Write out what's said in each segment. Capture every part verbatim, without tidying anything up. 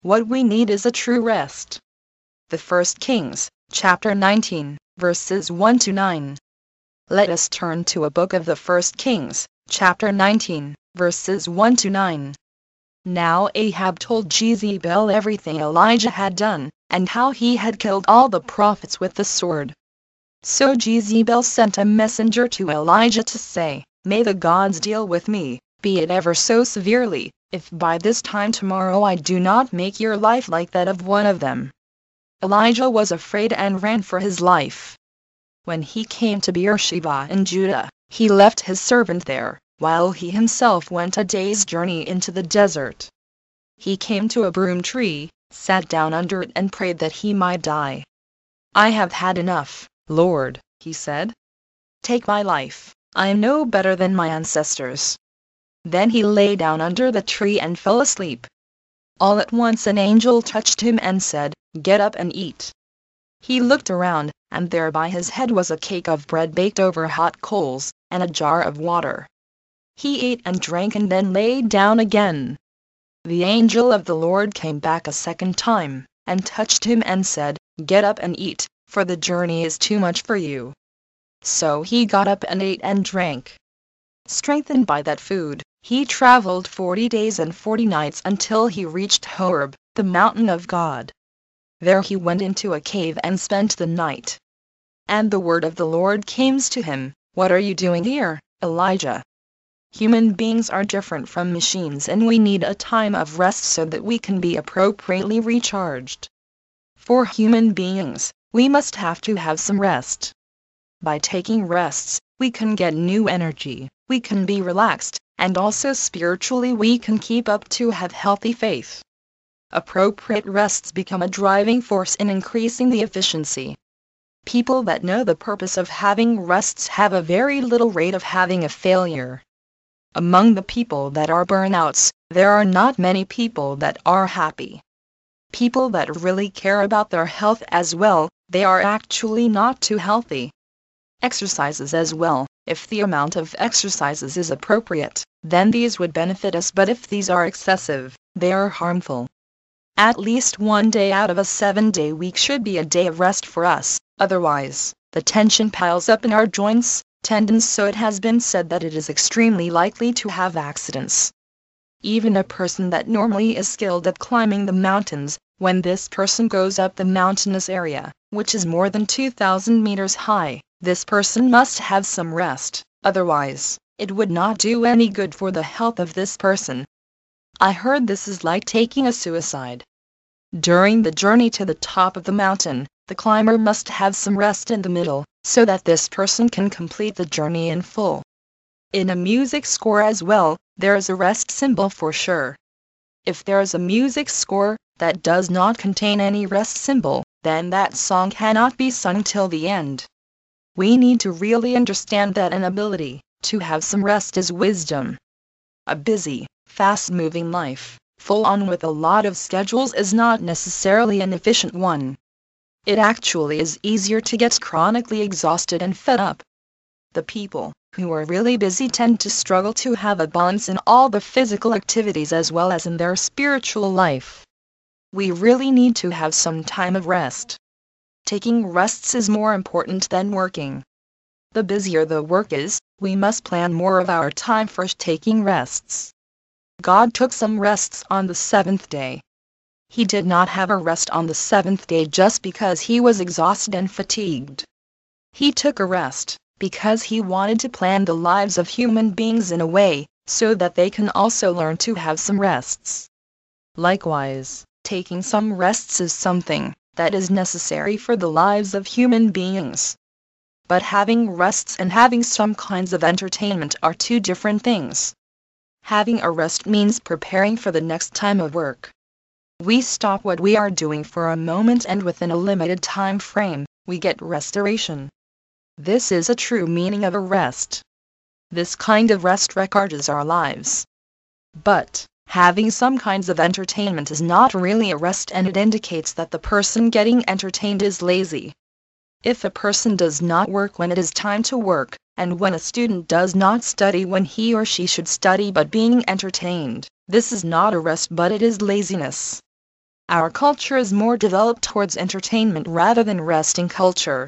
What we need is a true rest. The First Kings, chapter nineteen, verses one to nine. Let us turn to a book of the First Kings, chapter nineteen, verses one to nine. Now Ahab told Jezebel everything Elijah had done, and how he had killed all the prophets with the sword. So Jezebel sent a messenger to Elijah to say, "May the gods deal with me, be it ever so severely, if by this time tomorrow I do not make your life like that of one of them." Elijah was afraid and ran for his life. When he came to Beersheba in Judah, he left his servant there, while he himself went a day's journey into the desert. He came to a broom tree, sat down under it and prayed that he might die. "I have had enough, Lord," he said. "Take my life, I am no better than my ancestors." Then he lay down under the tree and fell asleep. All at once an angel touched him and said, "Get up and eat." He looked around, and there by his head was a cake of bread baked over hot coals, and a jar of water. He ate and drank and then lay down again. The angel of the Lord came back a second time, and touched him and said, "Get up and eat, for the journey is too much for you." So he got up and ate and drank. Strengthened by that food, he traveled forty days and forty nights until he reached Horeb, the mountain of God. There he went into a cave and spent the night. And the word of the Lord came to him, "What are you doing here, Elijah?" Human beings are different from machines, and we need a time of rest so that we can be appropriately recharged. For human beings, we must have to have some rest. By taking rests, we can get new energy, we can be relaxed, and also spiritually we can keep up to have healthy faith. Appropriate rests become a driving force in increasing the efficiency. People that know the purpose of having rests have a very little rate of having a failure. Among the people that are burnouts, there are not many people that are happy. People that really care about their health as well, they are actually not too healthy. Exercises as well, if the amount of exercises is appropriate, then these would benefit us, but if these are excessive, they are harmful. At least one day out of a seven-day week should be a day of rest for us, otherwise, the tension piles up in our joints, tendons, so it has been said that it is extremely likely to have accidents. Even a person that normally is skilled at climbing the mountains, when this person goes up the mountainous area, which is more than two thousand meters high, this person must have some rest, otherwise, it would not do any good for the health of this person. I heard this is like taking a suicide. During the journey to the top of the mountain, the climber must have some rest in the middle, so that this person can complete the journey in full. In a music score as well, there is a rest symbol for sure. If there is a music score that does not contain any rest symbol, then that song cannot be sung till the end. We need to really understand that an ability to have some rest is wisdom. A busy, fast-moving life, full on with a lot of schedules, is not necessarily an efficient one. It actually is easier to get chronically exhausted and fed up. The people who are really busy tend to struggle to have a balance in all the physical activities as well as in their spiritual life. We really need to have some time of rest. Taking rests is more important than working. The busier the work is, we must plan more of our time for taking rests. God took some rests on the seventh day. He did not have a rest on the seventh day just because he was exhausted and fatigued. He took a rest because he wanted to plan the lives of human beings in a way so that they can also learn to have some rests. Likewise, taking some rests is something that is necessary for the lives of human beings. But having rests and having some kinds of entertainment are two different things. Having a rest means preparing for the next time of work. We stop what we are doing for a moment, and within a limited time frame, we get restoration. This is a true meaning of a rest. This kind of rest recharges our lives. But having some kinds of entertainment is not really a rest, and it indicates that the person getting entertained is lazy. If a person does not work when it is time to work, and when a student does not study when he or she should study but being entertained, this is not a rest but it is laziness. Our culture is more developed towards entertainment rather than resting culture.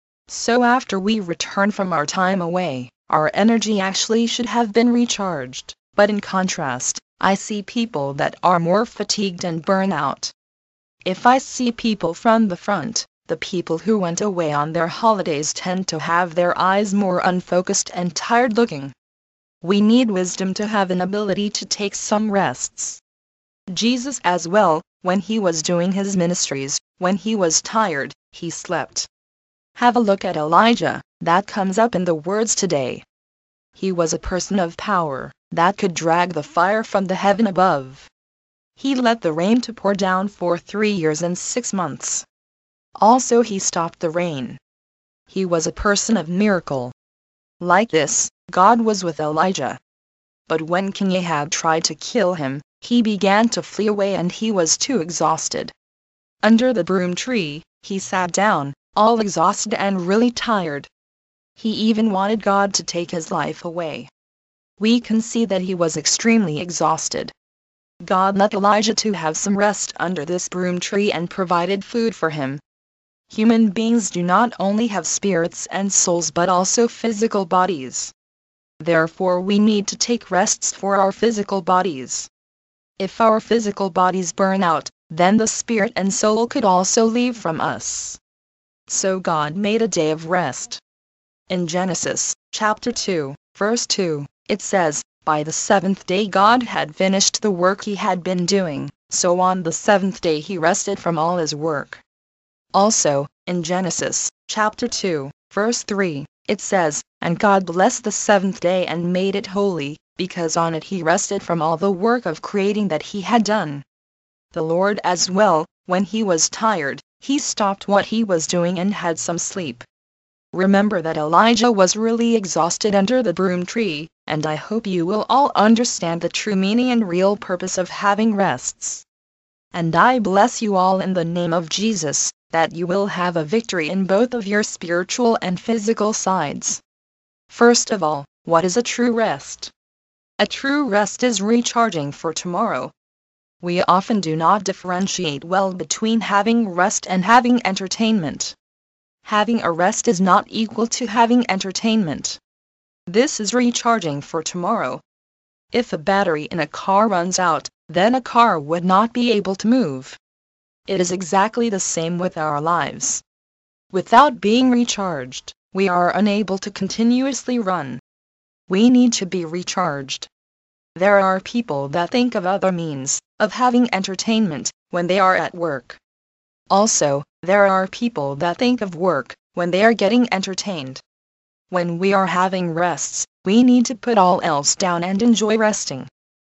So after we return from our time away, our energy actually should have been recharged, but in contrast, I see people that are more fatigued and burn out. If I see people from the front, the people who went away on their holidays tend to have their eyes more unfocused and tired looking. We need wisdom to have an ability to take some rests. Jesus as well, when he was doing his ministries, when he was tired, he slept. Have a look at Elijah, that comes up in the words today. He was a person of power, that could drag the fire from the heaven above. He let the rain to pour down for three years and six months. Also he stopped the rain. He was a person of miracle. Like this, God was with Elijah. But when King Ahab tried to kill him, he began to flee away and he was too exhausted. Under the broom tree, he sat down, all exhausted and really tired. He even wanted God to take his life away. We can see that he was extremely exhausted. God let Elijah to have some rest under this broom tree and provided food for him. Human beings do not only have spirits and souls but also physical bodies. Therefore we need to take rests for our physical bodies. If our physical bodies burn out, then the spirit and soul could also leave from us. So God made a day of rest. In Genesis, chapter two, verse two, it says, "By the seventh day God had finished the work he had been doing, so on the seventh day he rested from all his work." Also, in Genesis, chapter two, verse three, it says, "And God blessed the seventh day and made it holy, because on it he rested from all the work of creating that he had done." The Lord as well, when he was tired, he stopped what he was doing and had some sleep. Remember that Elijah was really exhausted under the broom tree, and I hope you will all understand the true meaning and real purpose of having rests. And I bless you all in the name of Jesus, that you will have a victory in both of your spiritual and physical sides. First of all, what is a true rest? A true rest is recharging for tomorrow. We often do not differentiate well between having rest and having entertainment. Having a rest is not equal to having entertainment. This is recharging for tomorrow. If a battery in a car runs out, then a car would not be able to move. It is exactly the same with our lives. Without being recharged, we are unable to continuously run. We need to be recharged. There are people that think of other means of having entertainment when they are at work. Also, there are people that think of work when they are getting entertained. When we are having rests, we need to put all else down and enjoy resting.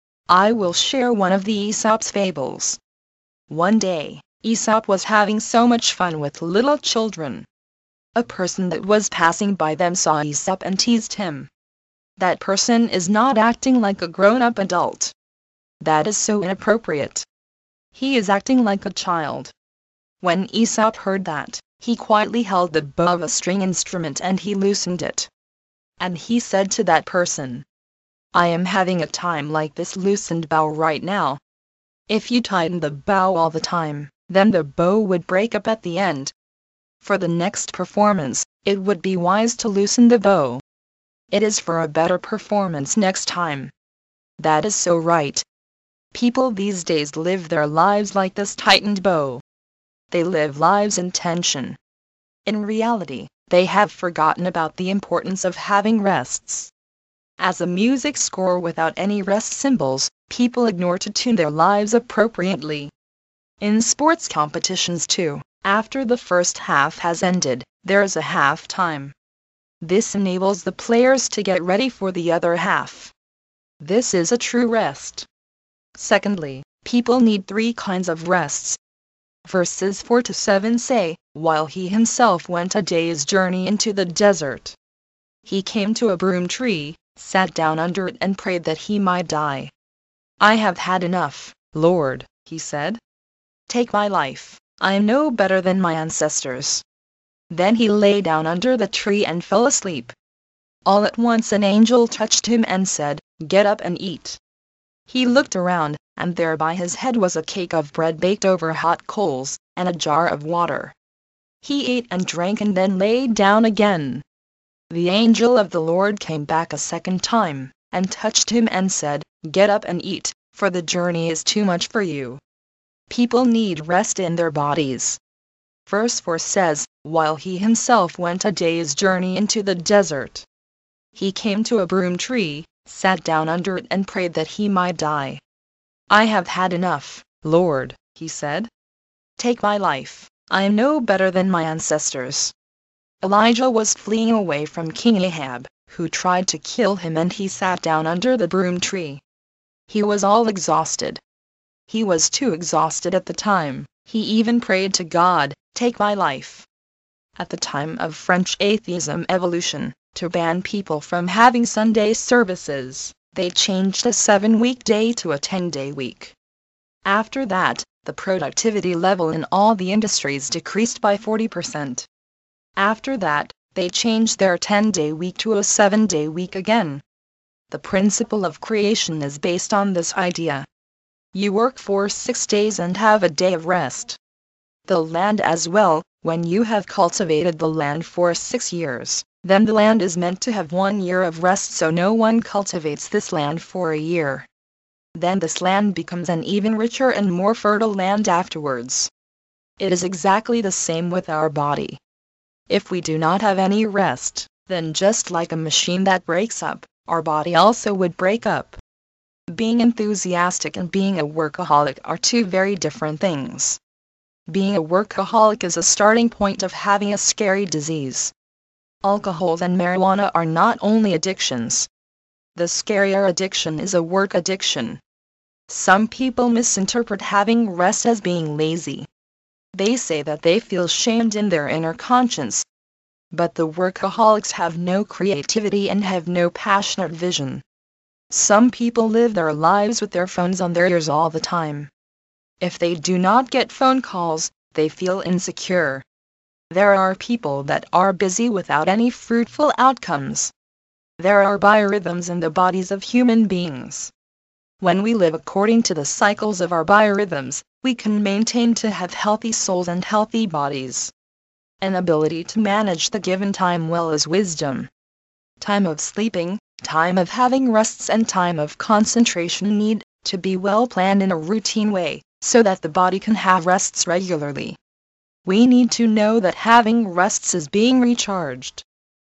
I will share one of the Aesop's fables. One day, Aesop was having so much fun with little children. A person that was passing by them saw Aesop and teased him. That person is not acting like a grown-up adult. That is so inappropriate. He is acting like a child. When Aesop heard that, he quietly held the bow of a string instrument and he loosened it. And he said to that person, "I am having a time like this loosened bow right now. If you tighten the bow all the time, then the bow would break up at the end. For the next performance, it would be wise to loosen the bow. It is for a better performance next time." That is so right. People these days live their lives like this tightened bow. They live lives in tension. In reality, they have forgotten about the importance of having rests. As a music score without any rest symbols, people ignore to tune their lives appropriately. In sports competitions too, after the first half has ended, there is a half time. This enables the players to get ready for the other half. This is a true rest. Secondly, people need three kinds of rests. Verses four to seven say, "While he himself went a day's journey into the desert, he came to a broom tree, sat down under it and prayed that he might die. 'I have had enough, Lord,' he said. 'Take my life, I am no better than my ancestors.' Then he lay down under the tree and fell asleep. All at once an angel touched him and said, 'Get up and eat.' He looked around, and there by his head was a cake of bread baked over hot coals, and a jar of water. He ate and drank and then lay down again. The angel of the Lord came back a second time, and touched him and said, "Get up and eat, for the journey is too much for you." People need rest in their bodies. Verse four says, while he himself went a day's journey into the desert, he came to a broom tree, sat down under it and prayed that he might die. "I have had enough, Lord," he said. "Take my life, I am no better than my ancestors." Elijah was fleeing away from King Ahab, who tried to kill him, and he sat down under the broom tree. He was all exhausted. He was too exhausted at the time, he even prayed to God, "Take my life." At the time of French atheism evolution, to ban people from having Sunday services, they changed a seven-week day to a ten-day week. After that, the productivity level in all the industries decreased by forty percent. After that, they changed their ten-day week to a seven-day week again. The principle of creation is based on this idea. You work for six days and have a day of rest. The land as well, when you have cultivated the land for six years, then the land is meant to have one year of rest, so no one cultivates this land for a year. Then this land becomes an even richer and more fertile land afterwards. It is exactly the same with our body. If we do not have any rest, then just like a machine that breaks up, our body also would break up. Being enthusiastic and being a workaholic are two very different things. Being a workaholic is a starting point of having a scary disease. Alcohol and marijuana are not only addictions. The scarier addiction is a work addiction. Some people misinterpret having rest as being lazy. They say that they feel shamed in their inner conscience. But the workaholics have no creativity and have no passionate vision. Some people live their lives with their phones on their ears all the time. If they do not get phone calls, they feel insecure. There are people that are busy without any fruitful outcomes. There are biorhythms in the bodies of human beings. When we live according to the cycles of our biorhythms, we can maintain to have healthy souls and healthy bodies. An ability to manage the given time well is wisdom. Time of sleeping, time of having rests, and time of concentration need to be well planned in a routine way, so that the body can have rests regularly. We need to know that having rests is being recharged.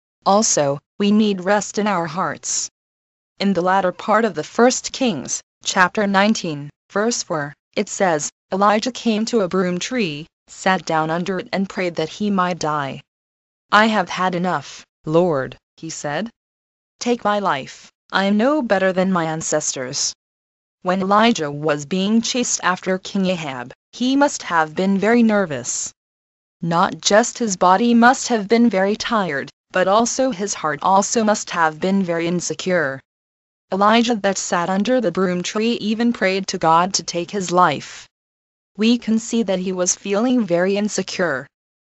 Also, we need rest in our hearts. In the latter part of the First Kings, chapter nineteen, verse four, it says, Elijah came to a broom tree, sat down under it and prayed that he might die. "I have had enough, Lord," he said. "Take my life, I am no better than my ancestors." When Elijah was being chased after King Ahab, he must have been very nervous. Not just his body must have been very tired, but also his heart also must have been very insecure. Elijah that sat under the broom tree even prayed to God to take his life. We can see that he was feeling very insecure.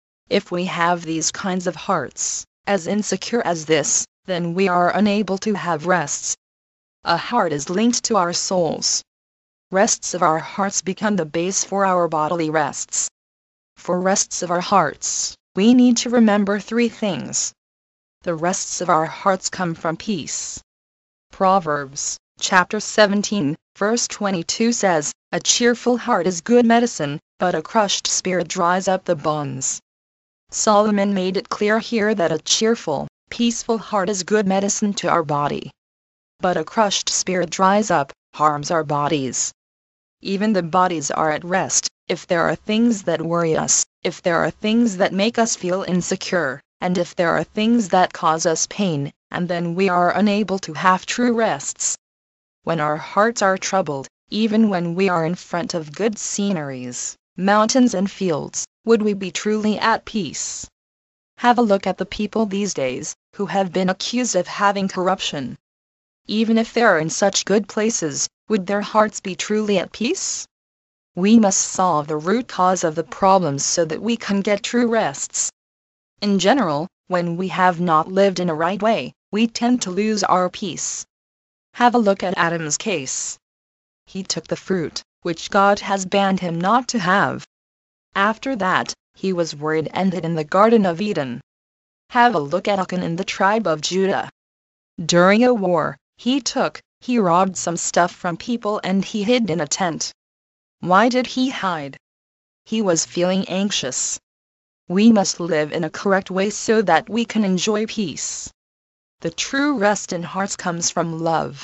If we have these kinds of hearts, as insecure as this, then we are unable to have rests. A heart is linked to our souls. Rests of our hearts become the base for our bodily rests. For rests of our hearts, we need to remember three things. The rests of our hearts come from peace. Proverbs, chapter seventeen, verse twenty-two says, "A cheerful heart is good medicine, but a crushed spirit dries up the bones." Solomon made it clear here that a cheerful, peaceful heart is good medicine to our body. But a crushed spirit dries up, harms our bodies. Even the bodies are at rest, if there are things that worry us, if there are things that make us feel insecure, and if there are things that cause us pain, and then we are unable to have true rests. When our hearts are troubled, even when we are in front of good sceneries, mountains and fields, would we be truly at peace? Have a look at the people these days, who have been accused of having corruption. Even if they are in such good places, would their hearts be truly at peace? We must solve the root cause of the problems so that we can get true rests. In general, when we have not lived in a right way, we tend to lose our peace. Have a look at Adam's case. he took the fruit, which God has banned him not to have. After that, he was worried and hid in the Garden of Eden. Have a look at Achan in the tribe of Judah. During a war, he took, he robbed some stuff from people and he hid in a tent. Why did he hide? He was feeling anxious. We must live in a correct way so that we can enjoy peace. The true rest in hearts comes from love.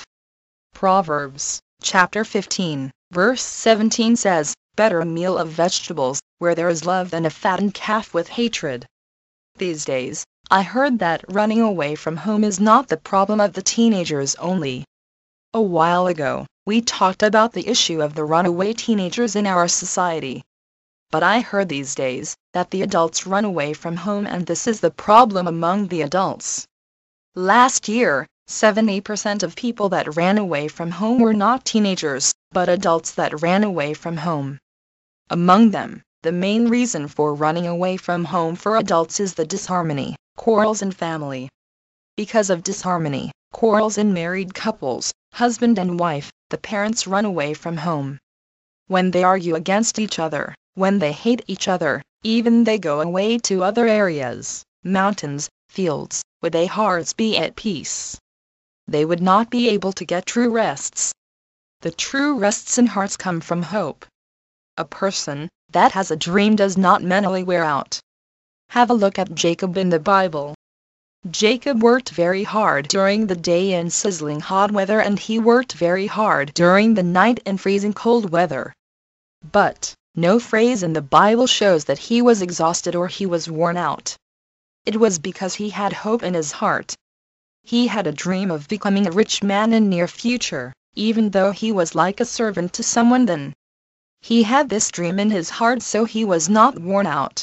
Proverbs, chapter fifteen, verse seventeen says, "Better a meal of vegetables, where there is love, than a fattened calf with hatred." These days, I heard that running away from home is not the problem of the teenagers only. A while ago, we talked about the issue of the runaway teenagers in our society. But I heard these days that the adults run away from home, and this is the problem among the adults. Last year, seventy percent of people that ran away from home were not teenagers, but adults that ran away from home. Among them, the main reason for running away from home for adults is the disharmony, quarrels in family. Because of disharmony, quarrels in married couples, husband and wife, the parents run away from home. When they argue against each other, when they hate each other, even they go away to other areas, mountains, fields, would their hearts be at peace? They would not be able to get true rests. The true rests in hearts come from hope. A person that has a dream does not mentally wear out. Have a look at Jacob in the Bible. Jacob worked very hard during the day in sizzling hot weather, and he worked very hard during the night in freezing cold weather. But no phrase in the Bible shows that he was exhausted or he was worn out. It was because he had hope in his heart. He had a dream of becoming a rich man in near future, even though he was like a servant to someone then. He had this dream in his heart, so he was not worn out.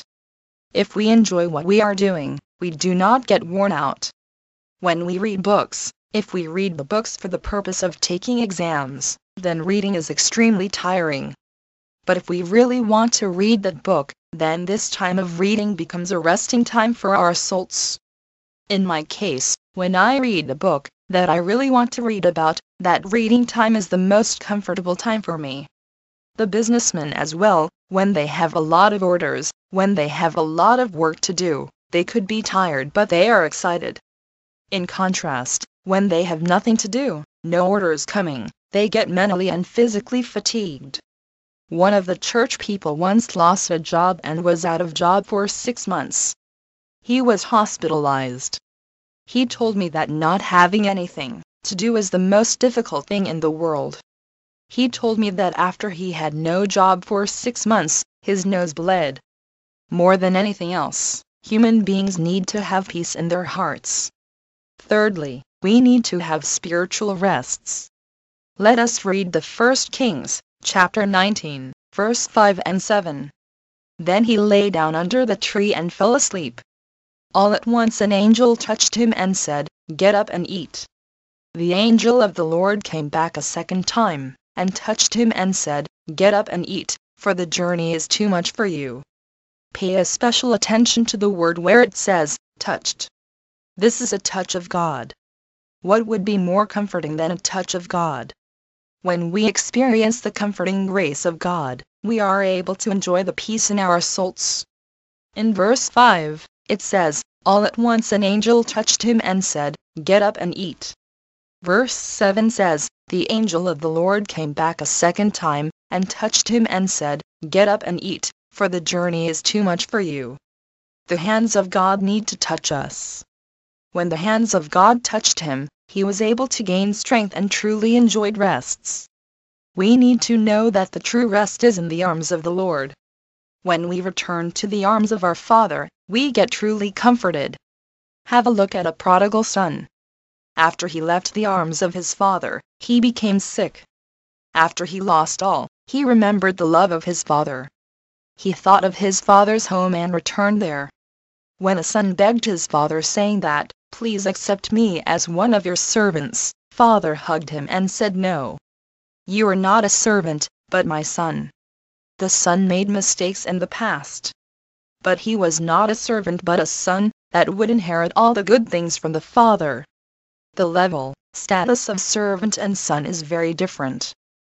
If we enjoy what we are doing, we do not get worn out. When we read books, if we read the books for the purpose of taking exams, then reading is extremely tiring. But if we really want to read that book, then this time of reading becomes a resting time for our souls. In my case, when I read a book that I really want to read about, that reading time is the most comfortable time for me. The businessmen as well, when they have a lot of orders, when they have a lot of work to do, they could be tired but they are excited. In contrast, when they have nothing to do, no orders coming, they get mentally and physically fatigued. One of the church people once lost a job and was out of job for six months. He was hospitalized. He told me that not having anything to do is the most difficult thing in the world. He told me that after he had no job for six months, his nose bled. More than anything else, human beings need to have peace in their hearts. Thirdly, we need to have spiritual rests. Let us read the First Kings, chapter nineteen, verse five and seven. Then he lay down under the tree and fell asleep. All at once an angel touched him and said, "Get up and eat." The angel of the Lord came back a second time, and touched him and said, "Get up and eat, for the journey is too much for you." Pay a special attention to the word where it says, touched. This is a touch of God. What would be more comforting than a touch of God? When we experience the comforting grace of God, we are able to enjoy the peace in our souls. In verse five, it says, "All at once an angel touched him and said, Get up and eat." Verse seven says, "The angel of the Lord came back a second time, and touched him and said, Get up and eat, for the journey is too much for you." The hands of God need to touch us. When the hands of God touched him, he was able to gain strength and truly enjoyed rests. We need to know that the true rest is in the arms of the Lord. When we return to the arms of our Father, we get truly comforted. Have a look at a prodigal son. After he left the arms of his father, he became sick. After he lost all, he remembered the love of his father. He thought of his father's home and returned there. When a son begged his father saying that, "Please accept me as one of your servants," father hugged him and said, "No. You are not a servant, but my son." The son made mistakes in the past. But he was not a servant but a son, that would inherit all the good things from the father. The level, status of servant and son is very different.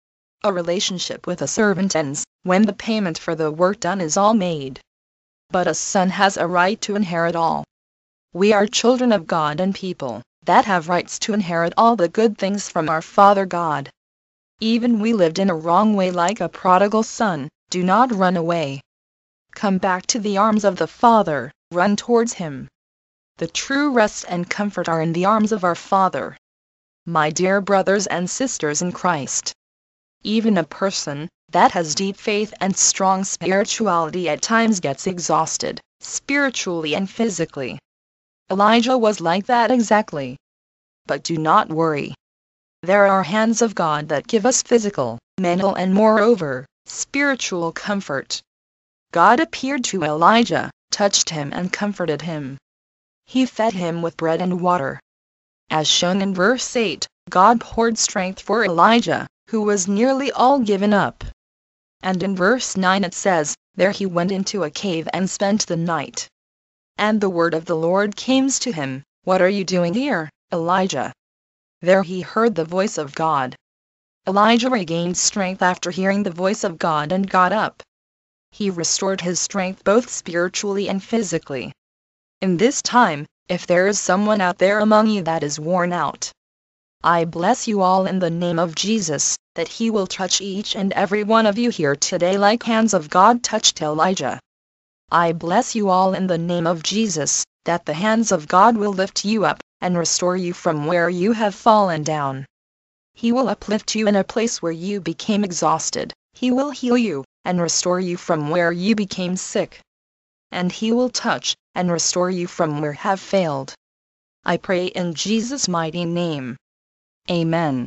A relationship with a servant ends when the payment for the work done is all made. But a son has a right to inherit all. We are children of God and people that have rights to inherit all the good things from our Father God. Even we lived in a wrong way like a prodigal son, do not run away. Come back to the arms of the Father, run towards Him. The true rest and comfort are in the arms of our Father. My dear brothers and sisters in Christ, even a person that has deep faith and strong spirituality at times gets exhausted, spiritually and physically. Elijah was like that exactly. But do not worry. There are hands of God that give us physical, mental and moreover, spiritual comfort. God appeared to Elijah, touched him and comforted him. He fed him with bread and water. As shown in verse eight, God poured strength for Elijah, who was nearly all given up. And in verse nine it says, there he went into a cave and spent the night. And the word of the Lord came to him, what are you doing here, Elijah? There he heard the voice of God. Elijah regained strength after hearing the voice of God and got up. He restored his strength both spiritually and physically. In this time, if there is someone out there among you that is worn out, I bless you all in the name of Jesus, that He will touch each and every one of you here today like hands of God touched Elijah. I bless you all in the name of Jesus, that the hands of God will lift you up, and restore you from where you have fallen down. He will uplift you in a place where you became exhausted, He will heal you, and restore you from where you became sick. And He will touch, and restore you from where you have failed. I pray in Jesus' mighty name. Amen.